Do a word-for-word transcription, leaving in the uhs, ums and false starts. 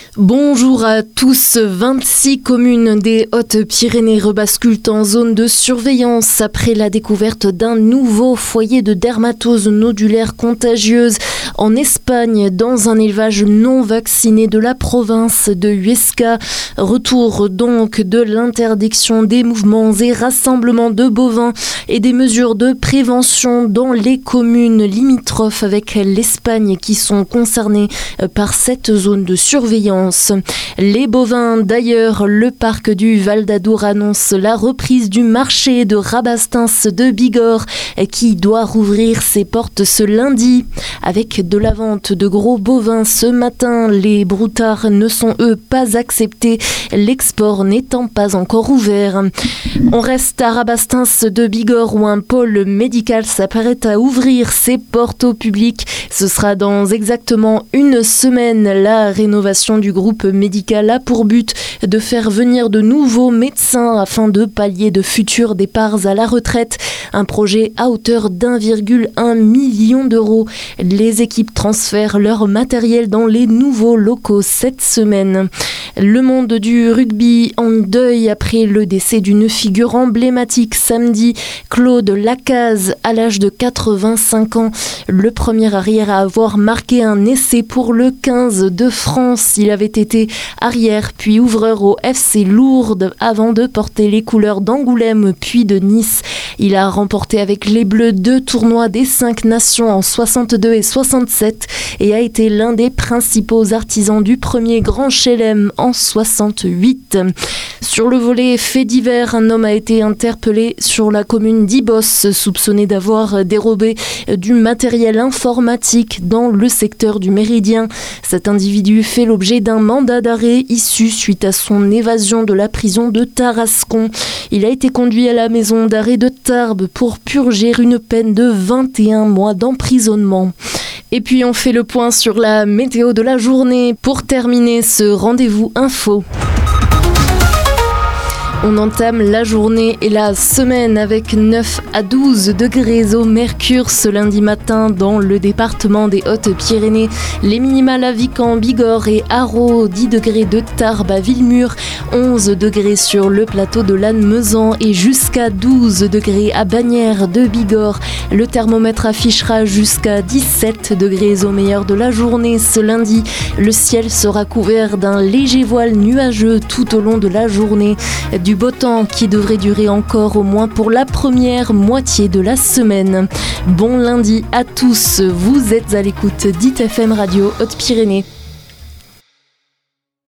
Bonjour à tous. vingt-six communes des Hautes-Pyrénées rebasculent en zone de surveillance après la découverte d'un nouveau foyer de dermatose nodulaire contagieuse en Espagne dans un élevage non vacciné de la province de Huesca. Retour donc de l'interdiction des mouvements et rassemblements de bovins et des mesures de prévention dans les communes limitrophes avec l'Espagne qui sont concernées par cette zone de surveillance. Les bovins, d'ailleurs, le parc du Val d'Adour annonce la reprise du marché de Rabastens de Bigorre qui doit rouvrir ses portes ce lundi. Avec de la vente de gros bovins ce matin, les broutards ne sont eux pas acceptés, l'export n'étant pas encore ouvert. On reste à Rabastens de Bigorre où un pôle médical s'apprête à ouvrir ses portes au public. Ce sera dans exactement une semaine. La rénovation du groupe médical a pour but de faire venir de nouveaux médecins afin de pallier de futurs départs à la retraite. Un projet à hauteur d'un virgule un million d'euros. Les équipes transfèrent leur matériel dans les nouveaux locaux cette semaine. Le monde du rugby en deuil après le décès d'une figure emblématique samedi. Claude Lacaze, à l'âge de quatre-vingt-cinq ans, le premier arrière à avoir marqué un essai pour le quinze de France. Il avait été arrière puis ouvreur au F C Lourdes avant de porter les couleurs d'Angoulême puis de Nice. Il a remporté avec les Bleus deux tournois des cinq nations en soixante-deux et soixante-sept et a été l'un des principaux artisans du premier Grand Chelem en soixante-huit. Sur le volet fait divers, un homme a été interpellé sur la commune d'Ibos, soupçonné d'avoir dérobé du matériel informatique dans le secteur du Méridien. Cet individu fait l'objet d'un mandat d'arrêt issu suite à son évasion de la prison de Tarascon. Il a été conduit à la maison d'arrêt de Tarbes pour purger une peine de vingt et un mois d'emprisonnement. Et puis on fait le point sur la météo de la journée pour terminer ce rendez-vous info. On entame la journée et la semaine avec neuf à douze degrés au mercure ce lundi matin dans le département des Hautes-Pyrénées. Les minimales à Vican, Bigorre et Haro, dix degrés de Tarbes à Villemur, onze degrés sur le plateau de Lannemezan et jusqu'à douze degrés à Bagnères de Bigorre. Le thermomètre affichera jusqu'à dix-sept degrés au meilleur de la journée ce lundi. Le ciel sera couvert d'un léger voile nuageux tout au long de la journée. Du beau temps qui devrait durer encore au moins pour la première moitié de la semaine. Bon lundi à tous, vous êtes à l'écoute d'I T F M Radio Haute-Pyrénées.